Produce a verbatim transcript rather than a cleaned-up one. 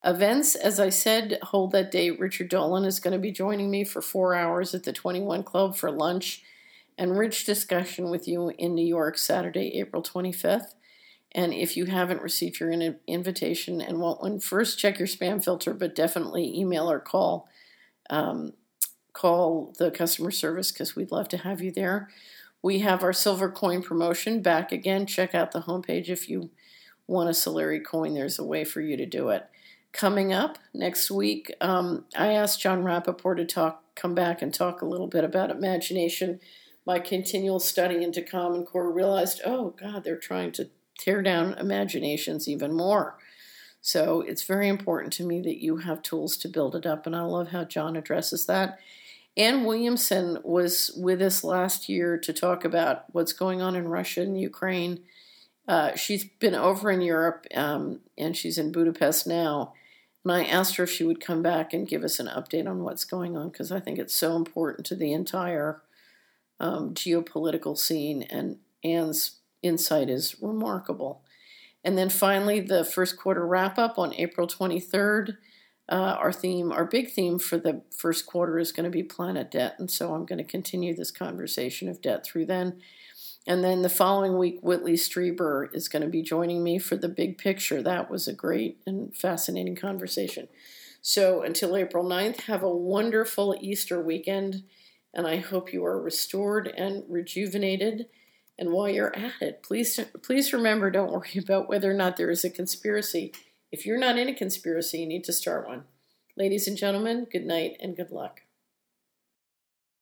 Events, as I said, hold that date. Richard Dolan is going to be joining me for four hours at the twenty-one Club for lunch and rich discussion with you in New York, Saturday, April twenty-fifth. And if you haven't received your in- invitation and want one, first check your spam filter, but definitely email or call. Um, call the customer service because we'd love to have you there. We have our silver coin promotion back again. Check out the homepage if you want a Solari coin. There's a way for you to do it. Coming up next week, um, I asked John Rappaport to talk, come back and talk a little bit about imagination. My continual study into Common Core realized, oh, God, they're trying to tear down imaginations even more. So it's very important to me that you have tools to build it up, and I love how John addresses that. Ann Williamson was with us last year to talk about what's going on in Russia and Ukraine. Uh, she's been over in Europe, um, and she's in Budapest now. And I asked her if she would come back and give us an update on what's going on, because I think it's so important to the entire um, geopolitical scene, and Ann's insight is remarkable. And then finally, the first quarter wrap-up on April twenty-third. Uh, our theme, our big theme for the first quarter is going to be planet debt, and so I'm going to continue this conversation of debt through then. And then the following week, Whitley Strieber is going to be joining me for the big picture. That was a great and fascinating conversation. So until April ninth, have a wonderful Easter weekend, and I hope you are restored and rejuvenated. And while you're at it, please, please remember, don't worry about whether or not there is a conspiracy. If you're not in a conspiracy, you need to start one. Ladies and gentlemen, good night and good luck.